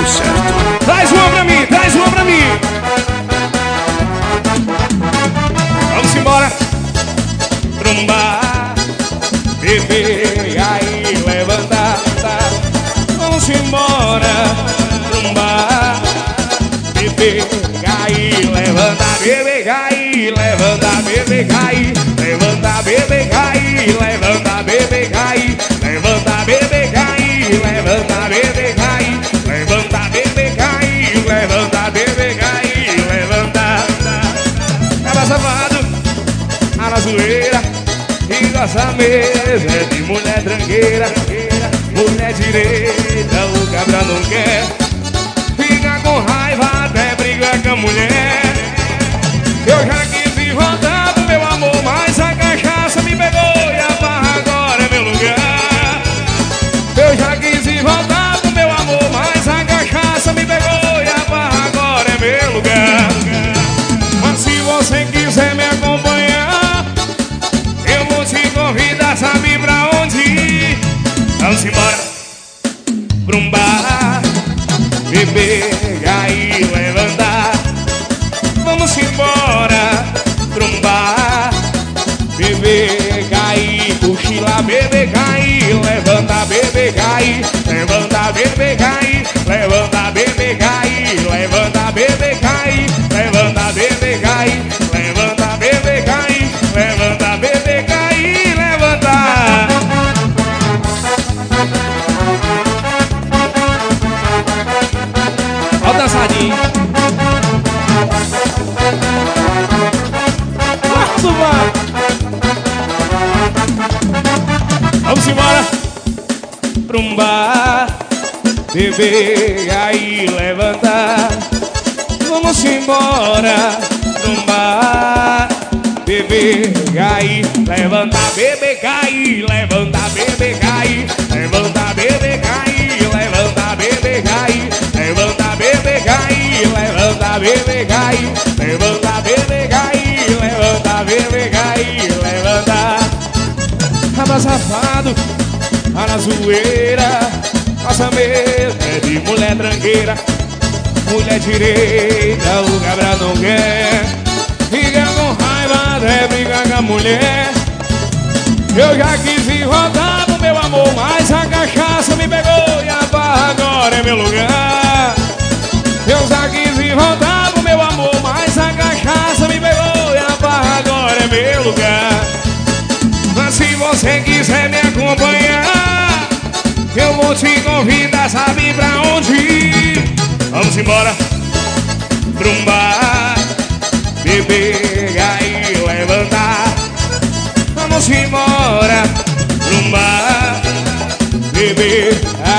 certo. Traz uma pra mim, traz uma pra mim. Vamos embora pro bar, beber, aí levanta. Vamos embora pro bar, beber, aí levanta, beber, aí levanta, beber, aí levanta, beber, aí levanta, beber, aí levanta, beber, aí levanta, beber, aí levanta, beber, aí levanta, beber, aí levanta. Cara safado, tá na zoeira e gosta mesmo é de mulher tranqueira. Mulher direita, o cabra não quer. Fica com raiva, até briga com a mulher. Eu já quis ir voltar pro meu amor, mas a cachaça me pegou e a barra agora é meu lugar. Eu já quis ir voltar pro meu amor, mas a cachaça me pegou e a barra agora é meu lugar. Mas se você quiser me acompanhar, eu vou te convidar, sabe pra onde ir? Vamos embora pra um bar, beber, aí levantar. Vamos embora pra um bar, beber, cair, cochilar, beber, cair, levanta, beber, cair, levanta, beber, cair, levanta, beber, cair, levanta, beber, cair, levanta, beber, cair, levanta, beber, cair, levanta, beber, cair, levanta. Ó o dançadinho. Vamos embora pra um bar, beber, aí levantar. Vamos embora pra um bar, beber, aí levantar, beber, cair, levantar, beber, cair, levantar, beber, cair, levantar, beber, cair, levantar, beber, cair, levantar, beber, cair, levantar, beber, cair, levantar, beber, cair, levantar. Cabra safado, tá na zoeira, nossa mesmo é de mulher tranqueira. Mulher direita, o cabra não quer. Fica com raiva, até briga com a mulher. Eu já quis ir voltar pro meu amor, mas a cachaça me pegou e a barra agora é meu lugar. Eu já quis ir voltar pro meu amor, mas a cachaça me pegou e a barra agora é meu lugar. Mas se você quiser me acompanhar, eu vou te convidar, sabe pra onde ir? Vamos embora pra um bar, beber, aí levantar. Vamos embora pra um bar, beber,